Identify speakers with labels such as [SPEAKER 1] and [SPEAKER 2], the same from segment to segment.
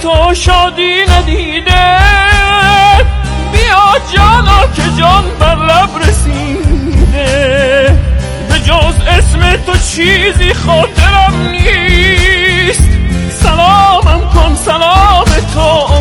[SPEAKER 1] تو شادی ندیده، بیا جانا که جان بر لب رسیده، به جز اسم تو چیزی خاطرم نیست، سلامم کن سلام تو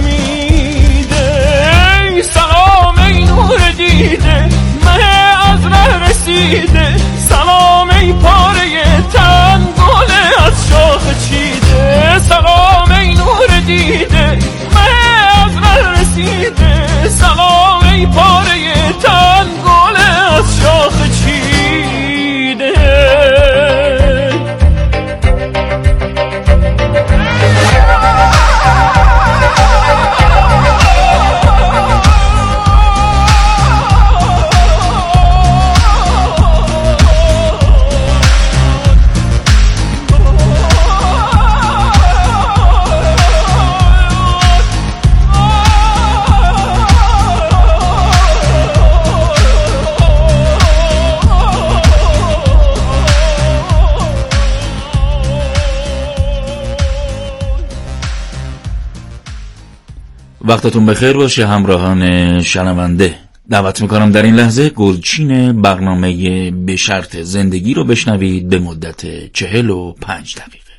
[SPEAKER 1] امیده، سلام ای نور دیده مه از ره رسیده، سلام ای پاره تن گل از شاخ چیده، سلام ای نور دیده مه از ره رسیده، سلام ای پاره تن گل از شاخ چیده.
[SPEAKER 2] وقتتون بخیر باشه همراهان شنونده. دعوت میکنم در این لحظه گلچین برنامه به شرط زندگی رو بشنوید به مدت 45 دقیقه.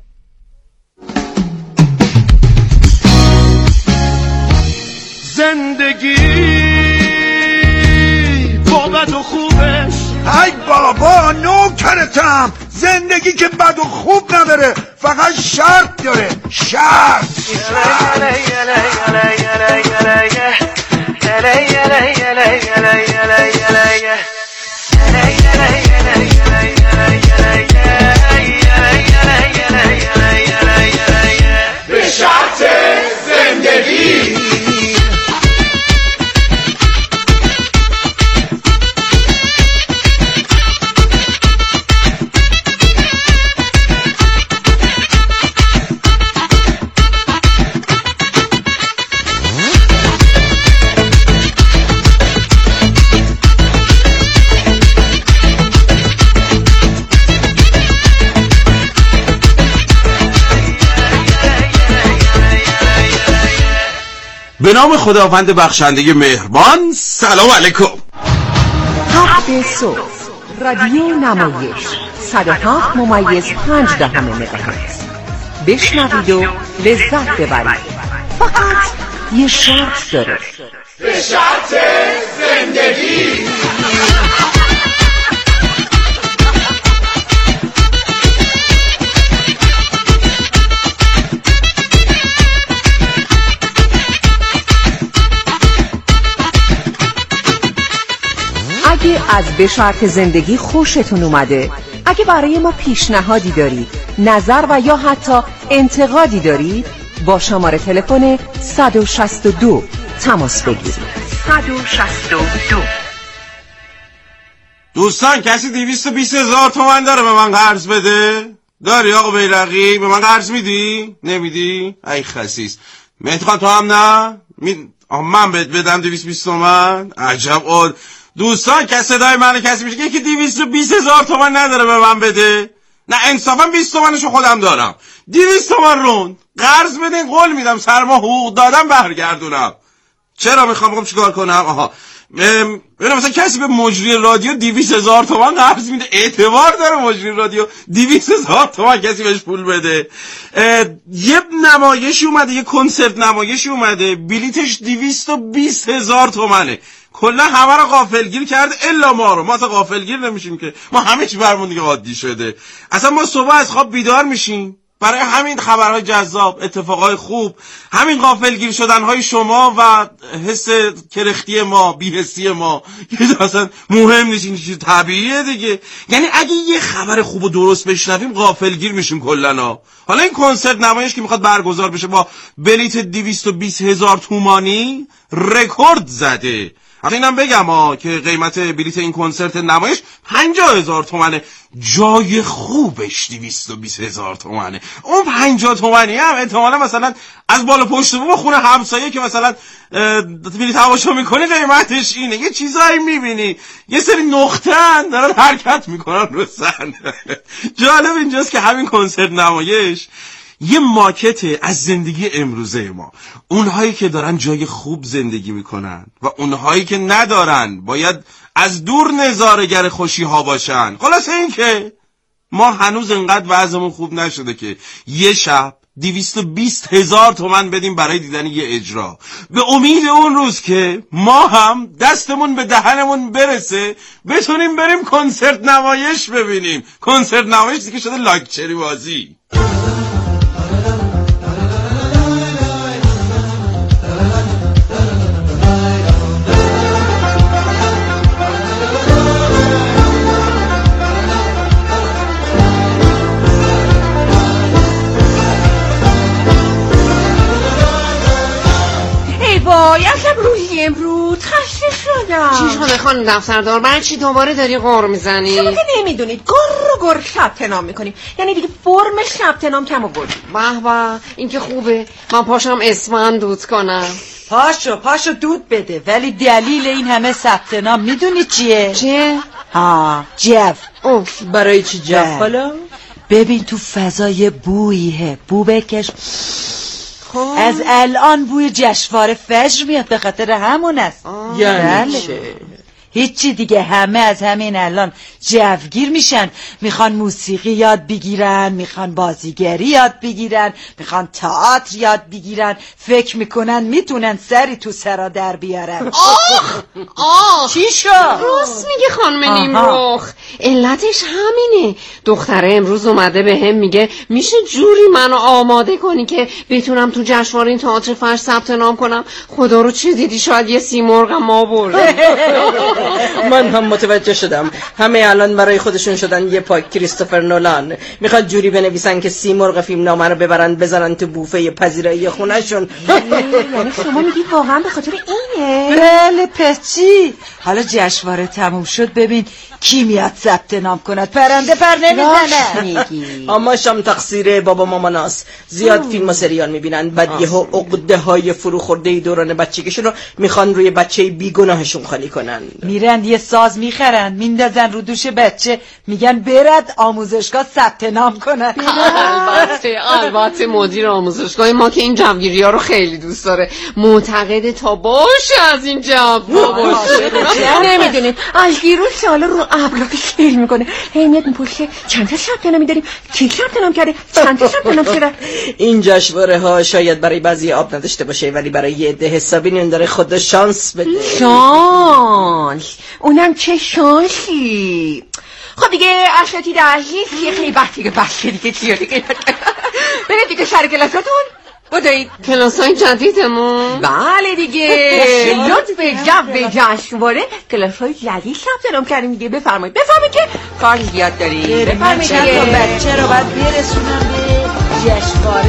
[SPEAKER 3] زندگی با بد و خوبش،
[SPEAKER 4] ای بابا نوکرتم، زندگی که بد و خوب نداره، فقط شرط داره، شرط.
[SPEAKER 3] به شرط زندگی.
[SPEAKER 5] به نام خداوند بخشنده مهربان. سلام علیکم.
[SPEAKER 6] 7 صبح رادیو نمایش 107.5 مگاهرتز بشنوید و لذت ببرید. فقط یه شرط داره،
[SPEAKER 3] به شرط زندگی.
[SPEAKER 6] اگه از به شرط زندگی خوشتون اومده، اگه برای ما پیشنهادی دارید، نظر و یا حتی انتقادی دارید، با شماره تلفن 162 تماس بگیرید. 162.
[SPEAKER 5] دوستان کسی 220,000 تومان داره به من قرض بده؟ داری آقا بیرقی؟ به من قرض میدی؟ نمیدی؟ ای خسیس مهدی تو هم نه؟ من بهت بدم 220 تومان؟ عجب عاد. دوستان که صدای منو کسی میشه که 220,000 تومان نداره به من بده؟ نه انصافا 20 تومانشو خودم دارم. 200 تومان رون قرض بدین، قول میدم سر ما حقوق دادم برگردونم. چرا میخوام چیکار کنم؟ آها ببینم مثلا کسی به مجری رادیو 200,000 تومان قرض میده، اعتبار داره مجری رادیو 200,000 تومان کسی بهش پول بده؟ یه نمایشی اومده، یه کنسرت نمایشی اومده، بلیتش 220,000 تومانه. کلا همه رو غافلگیر کرده الا ما رو. ما اصلا غافلگیر نمیشیم که، ما همه چی برمون دیگه عادی شده. اصلا ما صبح از خواب بیدار میشیم برای همین خبرهای جذاب، اتفاقای خوب، همین غافلگیر شدنهای شما و حس کرختی ما، بی‌حسی ما که اصلا مهم نیست، این چیز طبیعیه دیگه. یعنی اگه یه خبر خوب و درست بشنویم غافلگیر میشیم کلاً. حالا این کنسرت نمایش که میخواد برگزار بشه با بلیت 220,000 تومانی رکورد زده. اینم بگم که قیمت بلیت این کنسرت نمایش 50,000 تومانه، جای خوبش 220,000 تومانه. اون 50 تومانی هم احتمالا مثلا از بالا پشت بوم خونه همسایه که مثلا میری تماشا میکنی قیمتش اینه. یه چیزایی میبینی، یه سری نقطه‌ان دارن حرکت میکنن رو صحنه. جالب اینجاست که همین کنسرت نمایش یه ماکت از زندگی امروزه ما. اونهایی که دارن جای خوب زندگی میکنن و اونهایی که ندارن باید از دور نظاره‌گر خوشی ها باشن. خلاصه این که ما هنوز انقدر وضعمون خوب نشده که یه شب 220,000 تومان بدیم برای دیدن یه اجرا، به امید اون روز که ما هم دستمون به دهنمون برسه بتونیم بریم کنسرت نمایش ببینیم. کنسرت نمایش دیگه شده لاکچری بازی.
[SPEAKER 6] یکم روحی امروز خسته شدم.
[SPEAKER 7] چی شده خانم دفتردار؟ برای چی دوباره داری غر میزنی؟
[SPEAKER 6] شما که نمیدونید گر ثبت نام میکنیم، یعنی دیگه فرم ثبت نام کم آوردیم.
[SPEAKER 7] به به، این که خوبه. من پاشم اسمم دود کنم.
[SPEAKER 8] پاشو دود بده، ولی دلیل این همه ثبت نام میدونی چیه؟
[SPEAKER 7] چیه؟
[SPEAKER 8] جو.
[SPEAKER 9] برای چی جو؟ حالا
[SPEAKER 8] ببین تو فضای بویه، بو بکش. از الان بوی جشنواره فجر میاد، به خاطر همون است.
[SPEAKER 9] یعنی چه؟
[SPEAKER 8] هیچی دیگه، همه از همین الان جوگیر میشن، میخوان موسیقی یاد بگیرن، میخوان بازیگری یاد بگیرن، میخوان تئاتر یاد بگیرن، فکر میکنن میتونن سری تو سرا در بیارن.
[SPEAKER 7] آخ
[SPEAKER 8] چی شد؟
[SPEAKER 7] راست میگه خانم نیمرخ، علتش همینه. دختره امروز اومده به هم میگه میشه جوری منو آماده کنی که بتونم تو جشنواره این تئاتر فجر ثبت نام کنم. خدا رو چه دیدی؟ شاید یه سیمرغم ما برده.
[SPEAKER 9] من هم متوجه شدم همه الان برای خودشون شدن یه پاک کریستوفر نولان، میخواد جوری بنویسن که سیمرغ فیلم نامه رو ببرن بزنن تو بوفه پذیرایی خونهشون.
[SPEAKER 6] یعنی شما میگید واقعا به خاطر اینه؟
[SPEAKER 8] بله پس چی؟ حالا جشنواره تموم شد ببین کی میاد ثبت نام کند، پرنده پر نمیزنه.
[SPEAKER 9] اما شام تقصیر بابا ماماناست، زیاد فیلم و سریال میبینن، بعد یهو عقده های فرو خورده دوران بچگیشون رو میخوان روی بچه بیگناهشون خالی کنن.
[SPEAKER 8] میرن یه ساز میخرن میندازن رو دوش بچه، میگن برد آموزشگاه ثبت نام کنن.
[SPEAKER 7] البته مدیر آموزشگاه ما که این جوگیری ها رو خیلی دوست داره، معتقده تا باشه از این جو باشه.
[SPEAKER 6] نمیدونید از دیروز سالا رو ابلاک سیل میکنه، هی میاد میپرسه چند تا ثبت نام داریم، کی ثبت نام کرده، چند تا ثبت نام شده.
[SPEAKER 9] این جشنواره ها شاید برای بعضی آب نداشته باشه، ولی برای یه عده حسابی نمیداره خود شانس بده.
[SPEAKER 6] شانس؟ اونم چه شانسی؟ خب دیگه اساتید عزیز یه خیلی وقتی که بس دیگه چیه دیگه برید دیگه سر کلاساتون بدهید.
[SPEAKER 7] کلاسای جدیدمون؟
[SPEAKER 6] بله دیگه لطف جو جشنواره کلاسای جدید ثبت نام کردیم دیگه. بفرمایید که کار زیاد داریم.
[SPEAKER 8] بفرمایید چند تا بچه رو باید برسونم به جشنواره.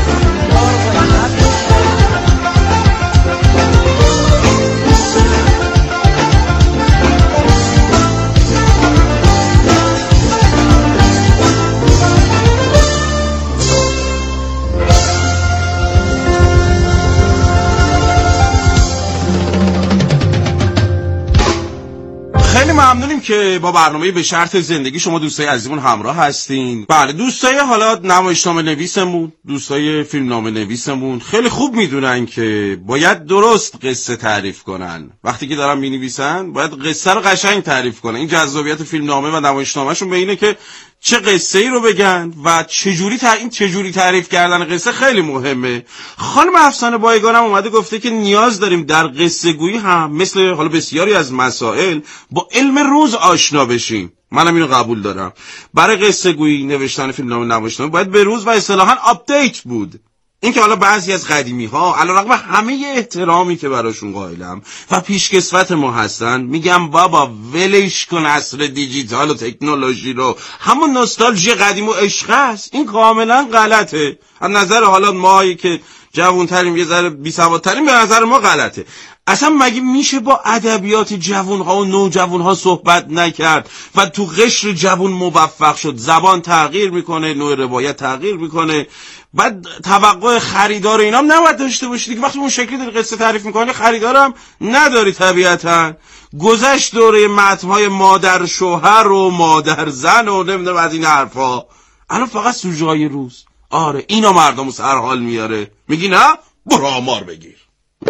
[SPEAKER 5] خیلی ممنونیم که با برنامه به شرط زندگی شما دوستای عزیزمون همراه هستین. بله دوستای حالا نمایشنامه نویسمون، دوستای فیلمنامه نویسمون خیلی خوب میدونن که باید درست قصه تعریف کنن. وقتی که دارن مینویسن باید قصه رو قشنگ تعریف کنن. این جذابیت فیلمنامه و نمایشنامهشون به اینه که چه قصه ای رو بگن و چجوری تعریف کردن قصه خیلی مهمه. خانم افسانه بایگانم اومده گفته که نیاز داریم در قصه گویی هم مثل حالا بسیاری از مسائل با علم روز آشنا بشیم. منم اینو قبول دارم. برای قصه گویی نوشتن فیلمنامه نمایشنامه باید به روز و اصطلاحاً آپدیت بود. این که حالا بعضی از قدیمی ها علیرغم همه احترامی که براشون قائلم و پیشکسوت ما هستن میگم بابا ولش کن عصر دیجیتال و تکنولوژی رو، همون نوستالژی قدیم و عشق است. این کاملا غلطه. از نظر حالا مایی که جوانتریم یه ذره بی‌سوادتریم به نظر ما غلطه. اصلا مگه میشه با ادبیات جوانها و نوجوانها صحبت نکرد و تو قشر جوان موفق شد؟ زبان تغییر میکنه، نوع روایت تغییر میکنه، بعد توقع خریدار اینا هم نباید داشته باشی دیگه. وقتی اون شکلی داری قصه تعریف میکنی خریدارم نداری طبیعتا. گذشت دوره متن‌های مادر شوهر و مادر زن و نمیدونم از این حرفا. الان فقط سوژه‌های روز. آره اینا مردمو سرحال میاره. میگی نه؟ برو آمار بگیر.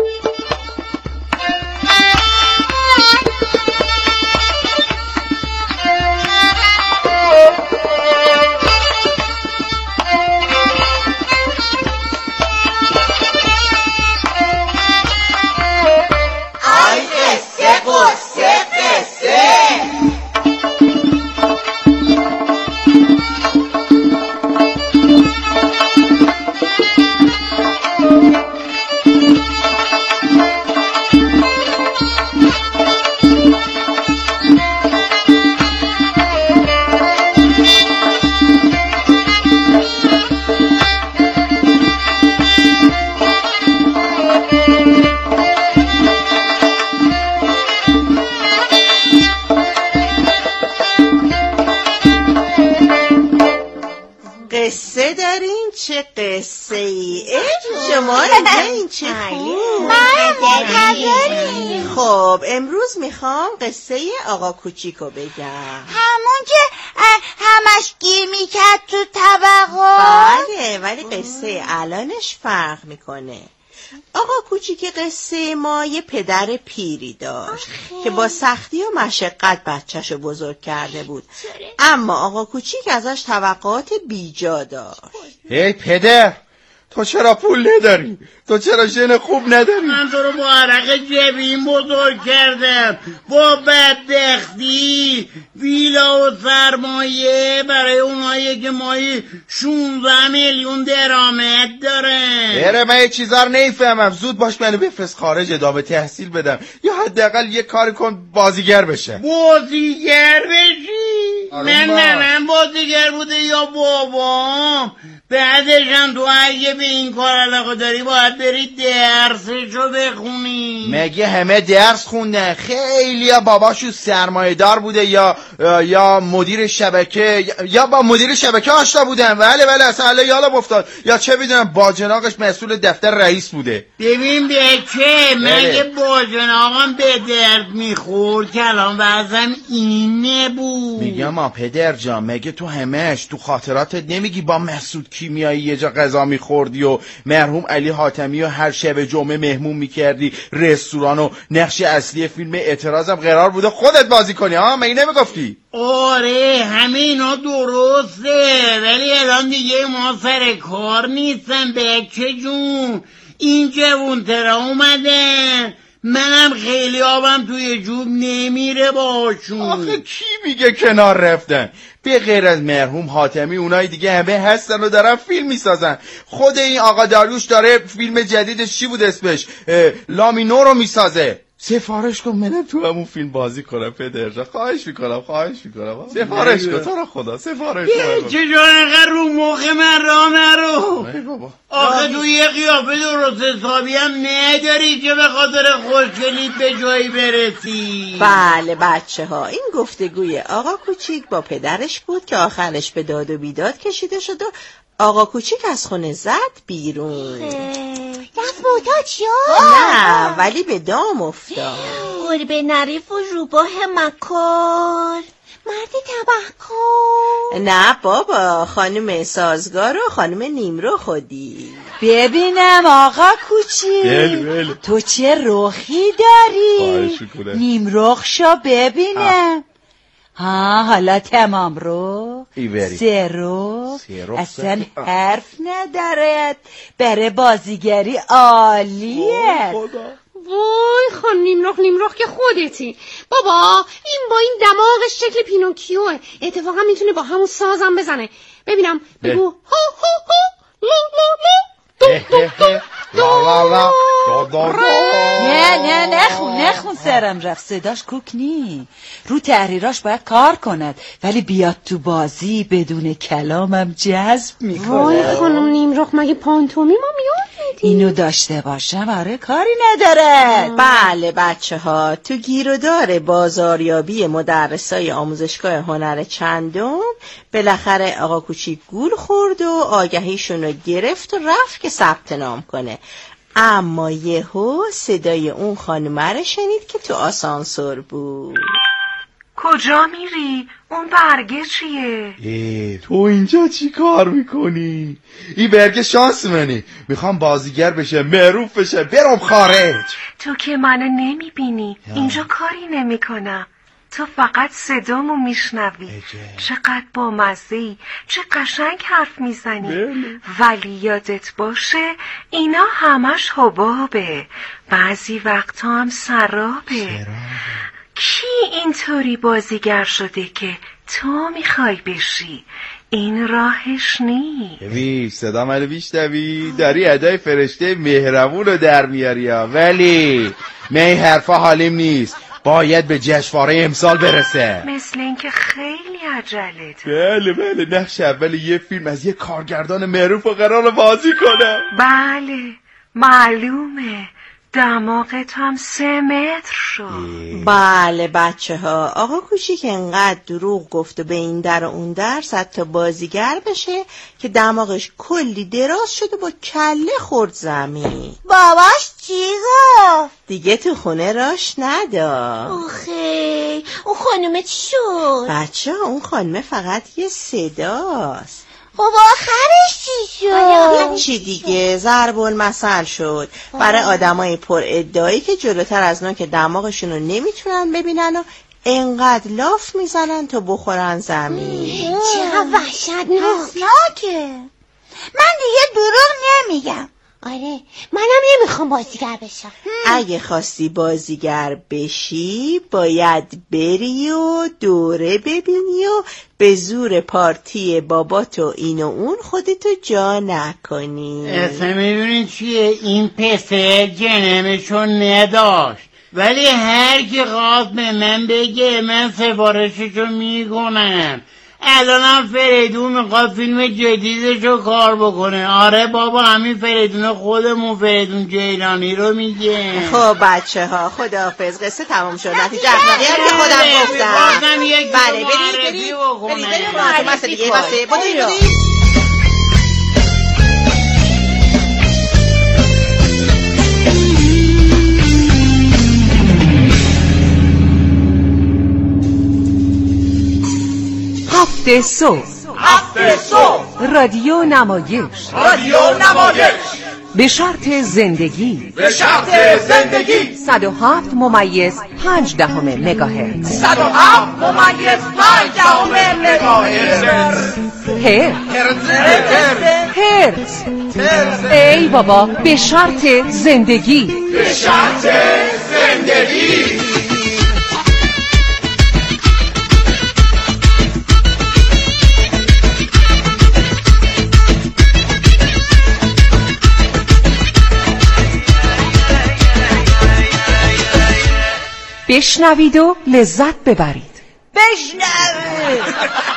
[SPEAKER 10] قصه دارین؟ چه قصه ای؟ شما اینجا این چه خوب؟ خب امروز میخوام قصه آقا کوچیکو بگم.
[SPEAKER 11] همون که همش گیر میکرد تو طبقات.
[SPEAKER 10] بله ولی قصه الانش فرق میکنه. آقا کوچیک قصه ما یه پدر پیری داشت که با سختی و مشقت بچه‌شو بزرگ کرده بود، اما آقا کوچیک ازش توقعات بیجا داشت.
[SPEAKER 12] هی پدر، تو چرا پول نداری؟ تو چرا ژن خوب نداری؟
[SPEAKER 13] من تو رو با عرق جبین بزرگ کردم، با بدبختی ویلا و سرمایه برای اونایی که ماهی 16 میلیون درآمد دارن.
[SPEAKER 12] بره من یه چیزا رو نمیفهمم. زود باش منو بفرست خارج ادامه تحصیل بدم، یا حداقل یه کار کن بازیگر بشه.
[SPEAKER 13] بازیگر بشی؟ من بازیگر بوده یا بابام؟ بعدش هم تو اگه به این کار علاقه داری باید بری درسشو بخونی.
[SPEAKER 12] مگه همه درس خوندن؟ خیلی ها باباشو سرمایه دار بوده یا مدیر شبکه یا با مدیر شبکه آشنا بودن. بله اصلا یالا افتاد، یا چه میدونم باجناقش مسئول دفتر رئیس بوده.
[SPEAKER 13] ببین بچه مگه باجناقم به درد میخورد؟ کلام وزم این نبود.
[SPEAKER 12] میگم پدر جان، مگه تو همش تو خاطراتت نمیگی با مسعود کیمیایی یه جا غذا میخوردی و مرحوم علی حاتمی و هر شب جمعه مهمون میکردی رستوران و نقش اصلی فیلم اعتراضم قرار بوده خودت بازی کنی؟ مگه نمیگفتی؟
[SPEAKER 13] آره همه اینا درسته، ولی الان دیگه ما سر کار نیستن بچه جون. این جوون ترا اومدن، منم خیلی آبم توی جوب نمیره باشون.
[SPEAKER 12] آخه کی میگه کنار رفتن؟ به غیر از مرحوم حاتمی اونای دیگه همه هستن و دارن فیلم میسازن. خود این آقا داریوش داره فیلم جدیدش چی بود اسمش؟ لامینو رو میسازه. سفارش کن منم تو همون فیلم بازی کنم پدر جان، خواهش میکنم سفارش کن تو رو خدا، سفارش کن.
[SPEAKER 13] چه جان اینقدر رو مخ من راه نرو. آخه تو یه قیافه درست حسابی هم نداری که به خاطر خوشگلیت به جایی برسی.
[SPEAKER 10] بله بچه ها، این گفتگوی آقا کوچیک با پدرش بود که آخرش به داد و بیداد کشیده شد و آقا کوچیک از خونه زد بیرون.
[SPEAKER 11] دست معتاد شد؟
[SPEAKER 10] نه ولی به دام افتاد.
[SPEAKER 11] گربه نریف و روباه مکار، مرد تبهکار.
[SPEAKER 10] نه بابا، خانم سازگار و خانم نیمرو خودی.
[SPEAKER 8] ببینم آقا کوچیک تو چه رخی داری؟ نیمرخ شو ببینم. حالا تمام رو سه رو اصلا حرف ندارد، برای بازیگری عالیه.
[SPEAKER 7] وای خان نیمرخ که خودتی بابا. این با این دماغش شکل پینوکیوه، اتفاقا میتونه با همون سازم بزنه. ببینم بگو ها ها ها لا لا لا
[SPEAKER 8] نخون سرم رفت، صداش کوک نی. رو تحریراش باید کار کند، ولی بیاد تو بازی بدون کلامم جذب میکنه.
[SPEAKER 7] وای خانم نیمرخ مگه پانتومی ما میاد میدی؟
[SPEAKER 8] اینو داشته باشم آره کاری نداره.
[SPEAKER 10] بله بچه ها، تو گیرودار بازاریابی مدرسای آموزشگاه هنر چندم بالاخره آقا کوچیک گول خورد و آگهیشونو گرفت و رفت که ثبت نام کنه. اما یهو صدای اون خانومه رو شنید که تو آسانسور بود.
[SPEAKER 6] کجا میری؟ اون برگه چیه؟
[SPEAKER 12] تو اینجا چی کار میکنی؟ این برگه شانس منی. میخوام بازیگر بشه، معروف بشه، برم خارج.
[SPEAKER 6] تو که منو نمیبینی، اینجا کاری نمیکنم. تو فقط صدامو میشنوی. چقدر بامزه‌ای، چه قشنگ حرف میزنی. ولی یادت باشه اینا همش حبابه، بعضی وقتا هم سرابه. کی اینطوری بازیگر شده که تو میخوای بشی؟ این راهش نی.
[SPEAKER 12] ببین صدا منو بیشتوی، داری ادای فرشته مهربون رو در میاری ها. ولی من این حرفا حالیم نیست، باید به جشنواره امسال برسه.
[SPEAKER 6] مثل اینکه خیلی عجله داره.
[SPEAKER 12] بله نقش اول یه فیلم از یه کارگردان معروف و قرار بازی کنم.
[SPEAKER 6] بله معلومه، دماغت هم 3 متر شد.
[SPEAKER 10] بله بچه ها، آقا کوچیک انقدر دروغ گفت و به این در و اون در صد تا بازیگر بشه که دماغش کلی دراز شد و با کله خورد زمین.
[SPEAKER 11] باباش چی گفت؟
[SPEAKER 10] دیگه تو خونه راش نداد.
[SPEAKER 11] آخه اون خانومه چی شد؟
[SPEAKER 10] بچه ها اون خانومه فقط یه صداست.
[SPEAKER 11] خب آخرش چی شد؟
[SPEAKER 10] چی دیگه، ضرب المثل شد برای آدمای پر ادعایی که جلوتر از نوک دماغشون رو نمیتونن ببینن و انقدر لاف میزنن تا بخورن زمین.
[SPEAKER 11] چقدر وحشتناکه. من دیگه دروغ نمیگم. آره منم نمیخوام بازیگر بشم.
[SPEAKER 10] اگه خواستی بازیگر بشی باید بری و دوره ببینی و به زور پارتی باباتو این و اون خودتو جا نکنی.
[SPEAKER 13] اصلا میدونی چیه؟ این پسر جنمشو نداشت، ولی هر کی خواست به من بگه من سفارششو میکنم. الانم فریدون میخواد فیلم جدیدشو کار بکنه. آره بابا، همین فریدون خودمون، فریدون جیلانی رو میگه.
[SPEAKER 10] خب بچه ها خداحافظ، قصه تمام شد. نتیجه احمقی هم که خودم گفتم. بله برید
[SPEAKER 6] هفته صبح رادیو نمایش به شرط زندگی 107.5 مگاهرتز هرتز. ای بابا، به شرط زندگی. بشنوید و لذت ببرید.
[SPEAKER 8] بشنوید.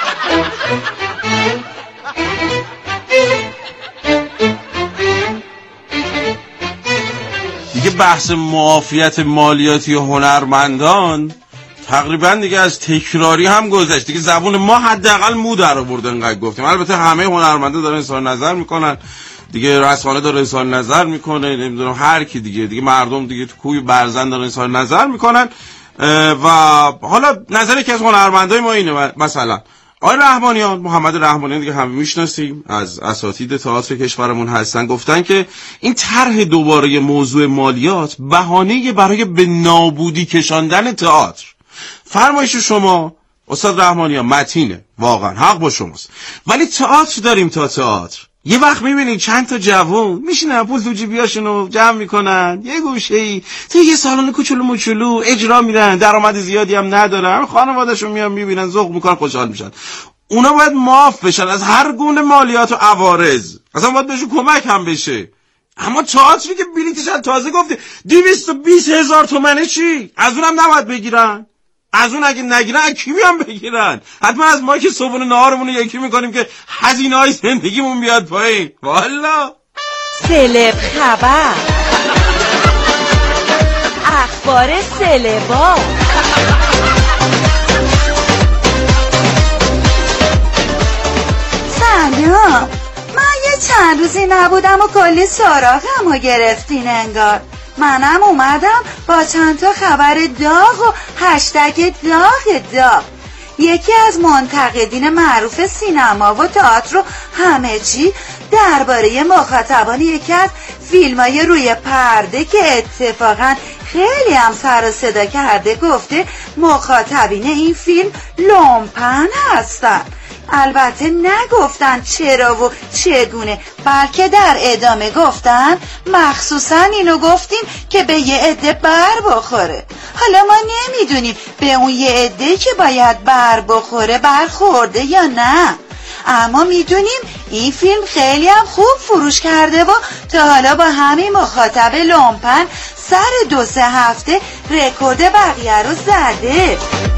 [SPEAKER 5] دیگه بحث معافیت مالیاتی هنرمندان تقریبا دیگه از تکراری هم گذشت. دیگه زبون ما حداقل مو در آورد انقدر گفتیم. البته همه هنرمندا دارن اظهار نظر میکنن دیگه، رسانه داره اظهار نظر میکنه، نمیدونم هر کی دیگه مردم دیگه تو کوی برزن دارن اظهار نظر میکنن. و حالا نظری که از هنرمندای ما اینه، مثلا آقای رحمانیان، محمد رحمانیان دیگه همه میشناسیم، از اساتید تئاتر کشورمون هستن، گفتن که این طرح دوباره موضوع مالیات بهانه برای به نابودی کشاندن تئاتر. فرمایش شما استاد رحمانیان متینه، واقعا حق با شماست، ولی تئاتر داریم تا تئاتر. یه وقت میبینید چند تا جوون میشینن پول تو جیبیاشونو جمع میکنن یه گوشه‌ای تو یه سالن کوچولو موچولو اجرا میرن، درآمد زیادی هم ندارن، خانواده‌شون میان میبینن ذوق میکنن، خوشحال میشن. اونا باید معاف بشن از هر گونه مالیات و عوارض، اصلا باید بهشون کمک هم بشه. اما تئاتری که بلیتش تازه گفته 220,000 تومنه چی؟ از اونم نباید بگیرن. از اون اگه نگیرن کی میان بگیرن؟ حتما از ما که صبحونه نهارمون رو یکی میکنیم که هزینه‌های زندگیمون بیاد پایین. والا
[SPEAKER 8] سلب خبر، اخبار سلبا.
[SPEAKER 14] سلام، من یه چند روزی نبودم و کلی سراغم رو گرفتین انگار.
[SPEAKER 11] منم اومدم با چند تا خبر داغ و هشتگ داغ. یکی از منتقدین معروف سینما و تئاتر رو همه چی درباره مخاطبان یکی از فیلمای روی پرده که اتفاقا خیلی هم سر و صدا کرده گفته مخاطبین این فیلم لومپن هستن. البته نگفتن چرا و چگونه، بلکه در ادامه گفتن مخصوصا اینو گفتیم که به یه عده بر بخوره. حالا ما نمیدونیم به اون یه عده که باید بر بخوره برخورده یا نه، اما میدونیم این فیلم خیلی هم خوب فروش کرده و تا حالا با همین مخاطب لومپن سر 2-3 هفته رکورد بقیه رو زده.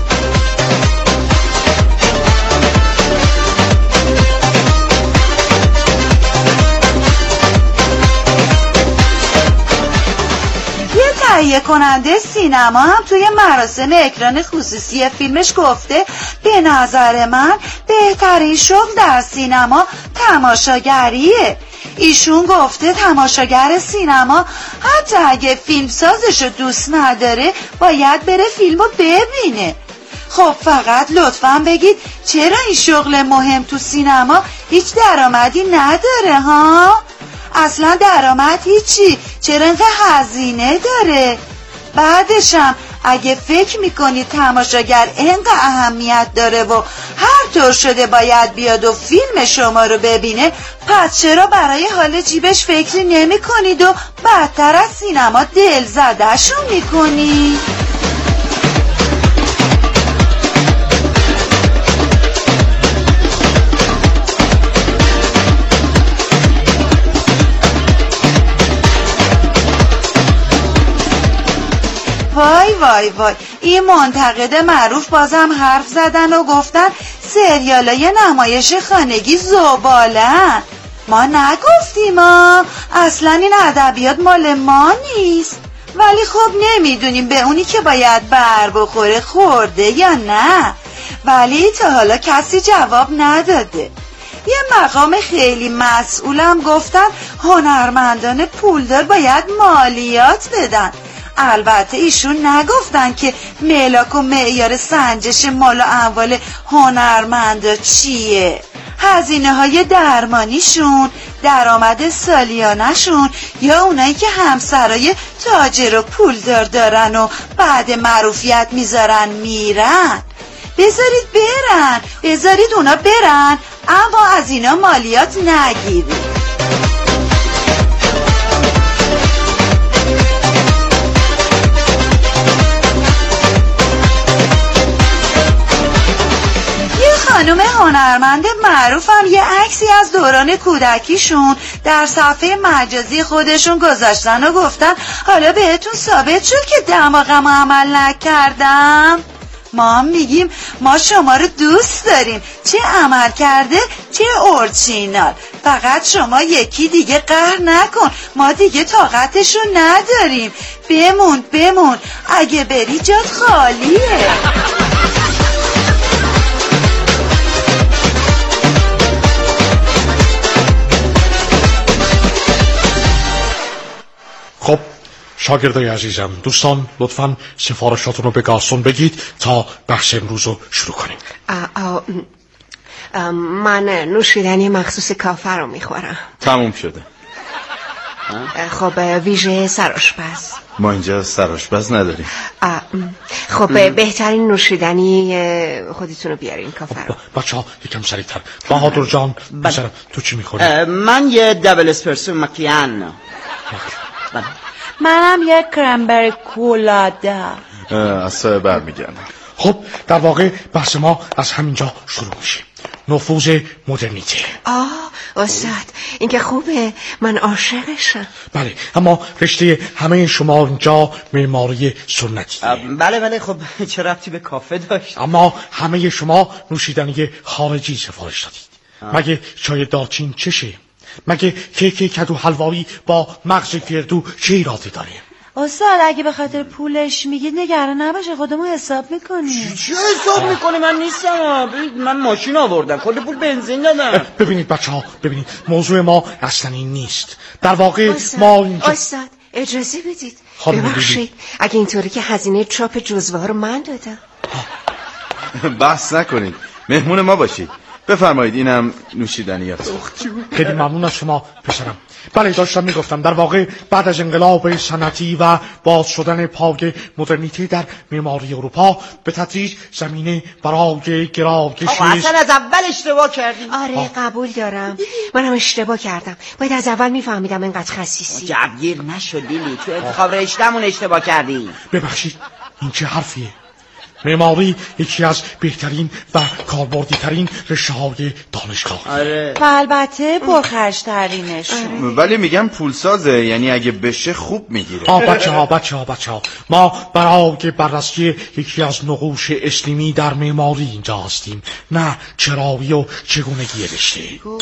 [SPEAKER 11] تهیه کننده سینما هم توی مراسم اکران خصوصی فیلمش گفته به نظر من بهترین شغل در سینما تماشاگریه. ایشون گفته تماشاگر سینما حتی اگه فیلمسازشو دوست نداره باید بره فیلمو ببینه. خب فقط لطفاً بگید چرا این شغل مهم تو سینما هیچ درآمدی نداره ها؟ اصلا درآمد هیچی، چرا اینقدر هزینه داره؟ بعدشم اگه فکر میکنید تماشاگر اینقدر اهمیت داره و هر طور شده باید بیاد و فیلم شما رو ببینه، پس چرا برای حال جیبش فکری نمی کنید و بدتر از سینما دل زده‌شون میکنید؟ وای وای وای، این منتقد معروف بازم حرف زدن و گفتن سریالای نمایش خانگی زبالن. ما نگفتیم اصلا این ادبیات مال ما نیست، ولی خب نمیدونیم به اونی که باید بر بخوره خورده یا نه. ولی تا حالا کسی جواب نداده. یه مقام خیلی مسئولم گفتن هنرمندان پولدار باید مالیات بدن. البته ایشون نگفتن که ملاک و معیار سنجش مال و اموال هنرمندا چیه، هزینه های درمانیشون، درآمد سالیانشون، یا اونایی که همسرای تاجر و پولدار دارن و بعد معروفیت میذارن میرن. بذارید اونا برن، اما از اینا مالیات نگیرید. خانم هنرمند معروف هم یه عکسی از دوران کودکیشون در صفحه مجازی خودشون گذاشتن و گفتن حالا بهتون ثابت شد که دماغم عمل نکردم. ما هم میگیم ما شما رو دوست داریم، چه عمل کرده چه اورجینال، فقط شما یکی دیگه قهر نکن، ما دیگه طاقتشو نداریم. بمون اگه بری جات خالیه.
[SPEAKER 14] خب شاگردای عزیزم، دوستان لطفاً سفارشاتون رو به گارسون بگید تا بحث امروز رو شروع کنیم.
[SPEAKER 7] من نوشیدنی مخصوص کافه رو میخورم.
[SPEAKER 12] تموم شده.
[SPEAKER 7] خب ویژه سرآشپز.
[SPEAKER 12] ما اینجا سرآشپز نداریم.
[SPEAKER 7] خب بهترین نوشیدنی خودتون رو بیارین کافه رو.
[SPEAKER 14] بچه‌ها یکم سریعتر. بهادر جان مثلا تو چی میخوری؟
[SPEAKER 9] من یه دبل اسپرسو مکیان.
[SPEAKER 8] منم یک کرنبری کولاده.
[SPEAKER 12] از برمیگردم.
[SPEAKER 14] خب در واقع بحث ما از همینجا شروع میشه. نفوذ مدرنیته.
[SPEAKER 7] استاد این که خوبه، من عاشقشم.
[SPEAKER 14] بله، اما رشته همه شما اینجا معماری سنتی.
[SPEAKER 9] بله خب چه ربطی به کافه داشت؟
[SPEAKER 14] اما همه شما نوشیدنی خارجی سفارش دادید. مگه چای دارچین چشه؟ مگه کیک کدو حلوایی با مغز گردو چه ایرادی داره؟
[SPEAKER 8] استاد اگه به خاطر پولش میگید نگران نباشه، خودمون حساب میکنیم.
[SPEAKER 9] چه حساب میکنی؟ من نیستم، من ماشین آوردم، کلی پول بنزین دادم.
[SPEAKER 14] ببینید بچه‌ها، موضوع ما اصلا این نیست. در واقع ما اینجا...
[SPEAKER 7] استاد اجازه بدید. ببخشید اگه اینطوری که هزینه چاپ جزوه ها رو من دادم.
[SPEAKER 12] بحث نکنید، مهمون ما باشید. بفرمایید اینم نوشیدنیات.
[SPEAKER 14] خیلی ممنون از شما پسرم. بله داشتم میگفتم در واقع بعد از انقلاب صنعتی و باز شدن پای مدرنیته در معماری اروپا به تدریج زمینه برای گراگشی
[SPEAKER 9] اصلا از اول اشتباه کردی.
[SPEAKER 7] آره قبول دارم، منم اشتباه کردم. باید از اول میفهمیدم اینقدر خسیسی.
[SPEAKER 9] جوگیر نشد لیلی، تو انتخاب رشته‌مون اشتباه کردی.
[SPEAKER 14] ببخشید این چه حرفیه؟ معماری یکی از بهترین و کاربردی ترین رشته‌های دانشگاه.
[SPEAKER 9] آره.
[SPEAKER 8] و البته پرخرج ترینشون.
[SPEAKER 12] ولی میگم پولسازه، یعنی اگه بشه خوب میگیره.
[SPEAKER 14] بچه ها ما برای بررسی یکی از نقوش اسلیمی در معماری اینجا هستیم، نه چراوی و چگونگی رشته.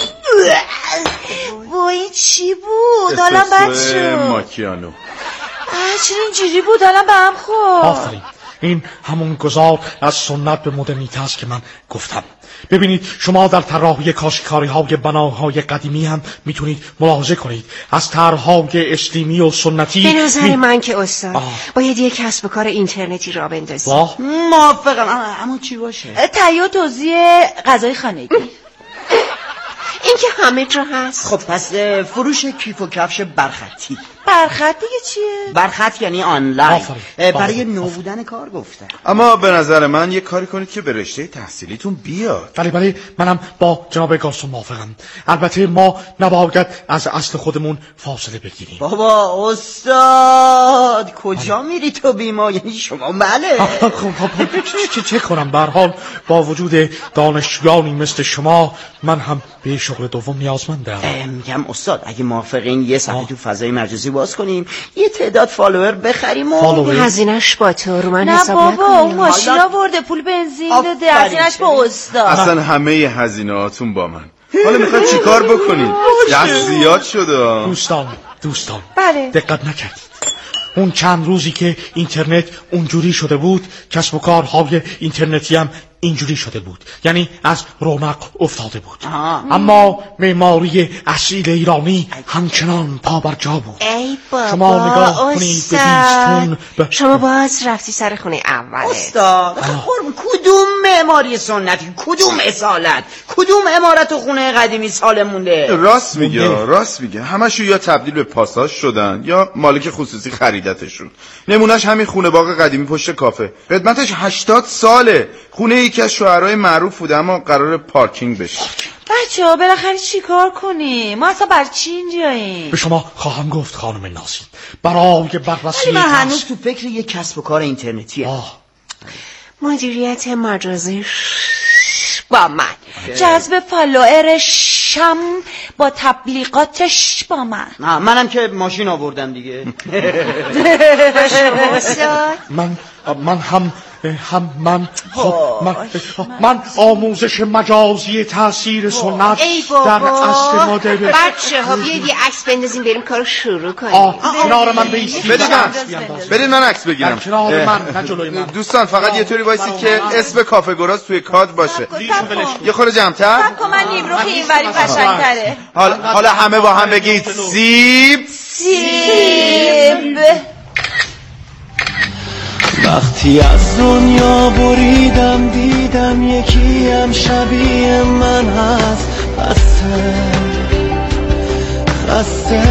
[SPEAKER 11] وای چی بود؟ حالا بچه
[SPEAKER 12] ماکیانو.
[SPEAKER 11] چرا اینجوری بود؟ حالا به هم خورد.
[SPEAKER 14] آفرین، این همون گذار از سنت به مدرنیته است که من گفتم. ببینید شما در طراحی کاشی‌کاری‌های بناهای قدیمی هم میتونید ملاحظه کنید از طرح‌های اسلیمی و سنتی.
[SPEAKER 7] به نظر من که استاد باید یک کسب و کار اینترنتی را بندازید.
[SPEAKER 9] موافقم، اما چی باشه؟
[SPEAKER 11] تهیه و توزیع غذای خانگی.
[SPEAKER 7] این که همه جا هست.
[SPEAKER 9] خب پس فروش کیف و کفش برخطی.
[SPEAKER 11] برخط دیگه چیه؟
[SPEAKER 9] برخط یعنی آنلاین. برای
[SPEAKER 14] آفرین.
[SPEAKER 9] نو بودن کار گفتن.
[SPEAKER 12] اما به نظر من یه کاری کنید که به رشته تحصیلیتون بیاد.
[SPEAKER 14] بله منم با جناب گارسون موافقم. البته ما نباید از اصل خودمون فاصله بگیریم.
[SPEAKER 9] بابا استاد کجا میری تو بیما؟ یعنی شما بله.
[SPEAKER 14] چه کنم؟ به هر حال با وجود دانشجویانی مثل شما من هم به شغل دوم نیازمندم.
[SPEAKER 9] میگم استاد اگه موافقین یه صفحه تو فضای مجازی باز کنیم، یه تعداد فالوور بخریم و
[SPEAKER 7] هزینه‌اش با تو رو من
[SPEAKER 11] نه
[SPEAKER 7] حساب
[SPEAKER 11] بابا
[SPEAKER 7] نکنیم.
[SPEAKER 11] اون ماشین آورده، پول بنزین داده، هزینه‌اش با استاد.
[SPEAKER 12] اصلا همه هزینه‌هاتون با من. حالا میخواید چیکار بکنید؟ دست زیاد شده.
[SPEAKER 14] دوستان
[SPEAKER 11] بله.
[SPEAKER 14] دقت نکردید. اون چند روزی که اینترنت اونجوری شده بود، کسب و کارهای اینترنتی هم اینجوری شده بود، یعنی از رونق افتاده بود. اما معماری اصیل ایرانی همچنان پا بر جا بود.
[SPEAKER 7] ای بابا
[SPEAKER 14] شما نگاه کنید به بیستون
[SPEAKER 7] شما باز رفتی سر خونه اوله.
[SPEAKER 9] استاد کدوم معماری سنتی، کدوم اصالت، کدوم عمارت و خونه قدیمی سالم مونده؟
[SPEAKER 12] راست میگه همشون یا تبدیل به پاساژ شدن یا مالک خصوصی خریدتشون. نمونهش همین خونه باغ قدیمی پشت کافه، قدمتش 80 ساله. خونه یکی از شاعرای معروف بوده اما قرار پارکینگ بشه.
[SPEAKER 11] بچه‌ها بالاخره چی کار کنیم؟ ما اصلا بر چی اینجاییم؟
[SPEAKER 14] به شما خواهم گفت خانم نازین، برای بررسی
[SPEAKER 9] من هنوز تو فکر یک کسب و کار اینترنتی
[SPEAKER 7] مدیریت مجازی با من،
[SPEAKER 11] جذب فالوورشم با تبلیغاتش با من.
[SPEAKER 9] منم که ماشین آوردم دیگه.
[SPEAKER 14] من آموزش مجازی تاثیر سنت در اصل مدرن.
[SPEAKER 7] بچه ها بیاید یه عکس بندازیم بریم کارو شروع کنیم.
[SPEAKER 14] کنار من بیستید.
[SPEAKER 12] بدید من عکس بگیرم.
[SPEAKER 14] کنار من نه جلوی من.
[SPEAKER 12] دوستان فقط یه طوری وایسید که اسم کافه گراز توی کادر باشه. یه خورده جمع‌تر.
[SPEAKER 11] من نیمرو که اینوری قشنگ‌تره.
[SPEAKER 12] حالا همه با هم بگید سیب.
[SPEAKER 15] وقتی از دنیا بریدم دیدم یکی هم شبیه من هست، خسته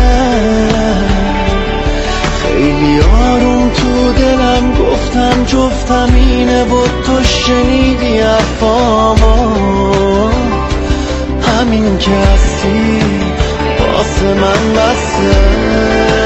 [SPEAKER 15] خیلی آروم تو دلم گفتم جفتم اینه و تو شنیدی افامو، همین که هستی واسه من بسته.